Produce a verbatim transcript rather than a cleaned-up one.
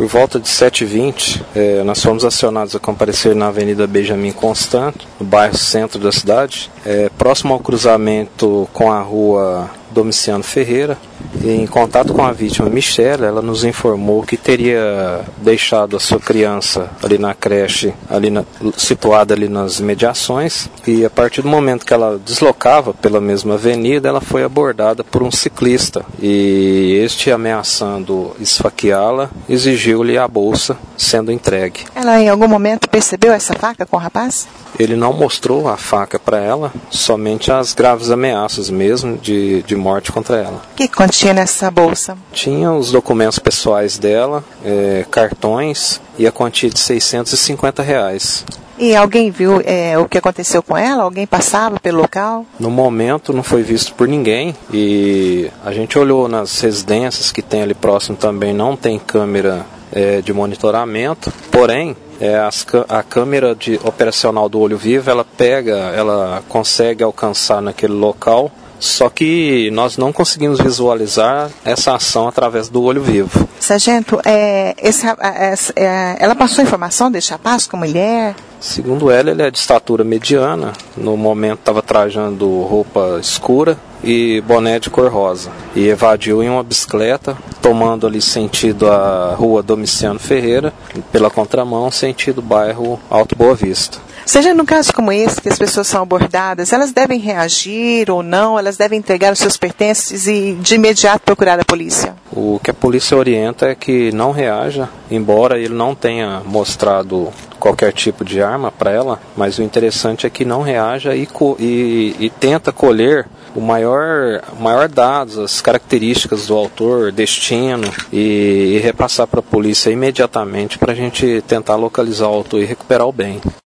Por volta de sete e vinte, eh, nós fomos acionados a comparecer na Avenida Benjamin Constant, no bairro centro da cidade, eh, próximo ao cruzamento com a rua Domiciano Ferreira. E, em contato com a vítima Michelle, ela nos informou que teria deixado a sua criança ali na creche, ali na, situada ali nas imediações, e a partir do momento que ela deslocava pela mesma avenida, ela foi abordada por um ciclista, e este, ameaçando esfaqueá-la, exigiu-lhe a bolsa sendo entregue. Ela em algum momento percebeu essa faca com o rapaz? Ele não mostrou a faca para ela, somente as graves ameaças mesmo de, de morte contra ela. O que continha nessa bolsa? Tinha os documentos pessoais dela, é, cartões e a quantia de seiscentos e cinquenta reais. E alguém viu é, o que aconteceu com ela? Alguém passava pelo local? No momento não foi visto por ninguém, e a gente olhou nas residências que tem ali próximo também, não tem câmera é, de monitoramento, porém É, as, a câmera de, operacional do olho vivo, ela pega, ela consegue alcançar naquele local, só que nós não conseguimos visualizar essa ação através do olho vivo. Sargento, é, esse, é, ela passou informação desse rapaz com mulher? Segundo ela, ele é de estatura mediana, no momento estava trajando roupa escura e boné de cor rosa, e evadiu em uma bicicleta, tomando ali sentido a rua Domiciano Ferreira, pela contramão, sentido bairro Alto Boa Vista. Seja num caso como esse, que as pessoas são abordadas, elas devem reagir ou não, elas devem entregar os seus pertences e de imediato procurar a polícia? O que a polícia orienta é que não reaja, embora ele não tenha mostrado qualquer tipo de arma para ela, mas o interessante é que não reaja e, e, e tenta colher o maior, maior dados, as características do autor, destino, e, e repassar para a polícia imediatamente para a gente tentar localizar o autor e recuperar o bem.